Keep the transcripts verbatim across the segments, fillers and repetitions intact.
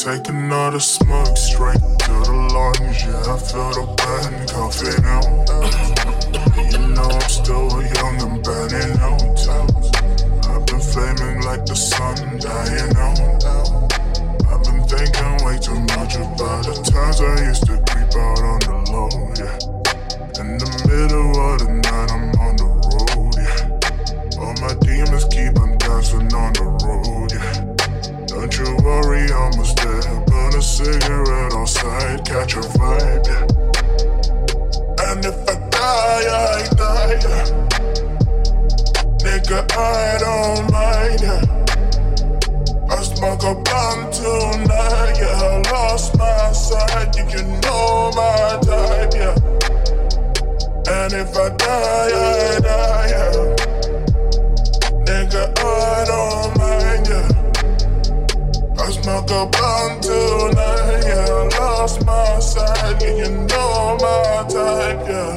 Taking all the smoke straight to the lungs. Yeah, I feel the pain coughing out. You know I'm still young and burning out. I've been flaming like the sun, dying out. I've been thinking way too much about the times I used to creep out on the low. Yeah, in the middle of the night I'm on the road. Yeah, all my demons keep on dancing on the road. Yeah. Don't you worry, almost there. Burn a cigarette on side, catch a vibe, yeah. And if I die, I die, yeah. Nigga, I don't mind, yeah. I smoke a blunt tonight, yeah. I lost my sight, you can know my type, yeah. And if I die, I die, yeah. Nigga, I don't mind, yeah. I smoke a blunt tonight, yeah. I lost my sight, yeah. You know my type, yeah.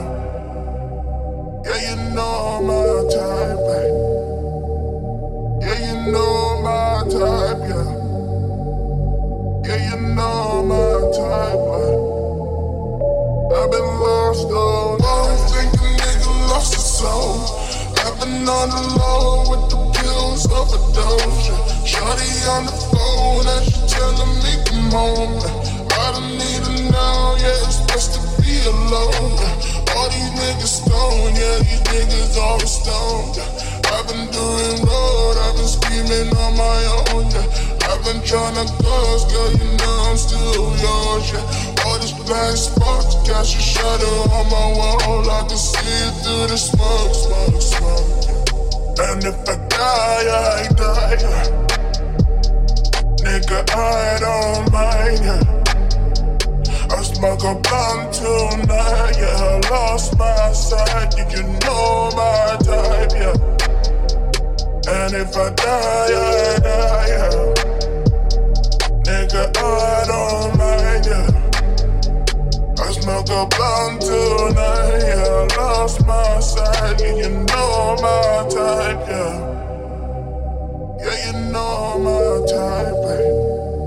Yeah, you know my type, babe. Yeah, you know my type, yeah. Yeah, you know my type, babe. I've been lost all night. I don't think a nigga lost his soul. I've been on the low with the pills overdose, yeah. Shawty on the phone and she telling me come home. I don't need her now, yeah, it's best to be alone. Yeah. All these niggas stone, yeah, these niggas always stoned. Yeah. I've been doing road, I've been screaming on my own. Yeah. I've been tryna close, girl, you know I'm still yours. Yeah. All these blind spots, cast a shadow on my wall. I can see it through the smoke, smoke, smoke. Yeah. And if I die, I die. Yeah. Nigga, I don't mind, yeah. I smoke a blunt tonight, yeah. I lost my sight, you can know my type, yeah. And if I die, I die, yeah. Nigga, I don't mind, yeah. I smoke a blunt tonight, yeah. I lost my sight, yeah. You know my type, yeah. Yeah, you know my type, babe.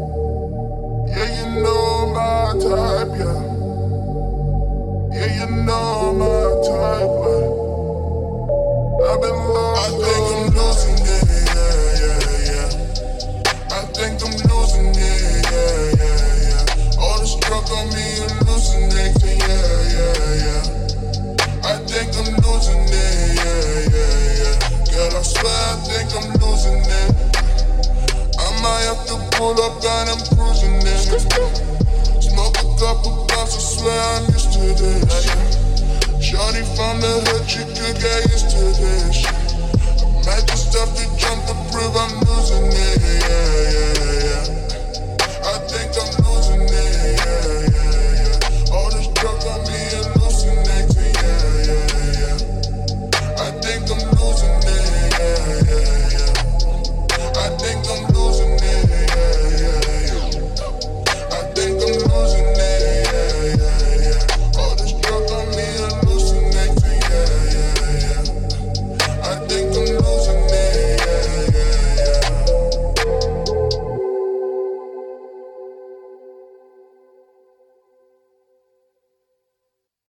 Yeah, you know my type, yeah. Yeah, you know my type, babe. I've been lost. I think I'm losing it, yeah, yeah, yeah. I think I'm losing it, yeah, yeah, yeah. All this drug on me, I'm losing it, yeah, yeah, yeah. I think I'm losing it, yeah, yeah, yeah. Girl, I swear I think I'm losing it. I might have to pull up and I'm cruising it. Smoke a couple blunts, I swear I'm used to this. Shorty from the hood, you could get used to this. I might just have to jump to prove I'm losing it, yeah, yeah, yeah.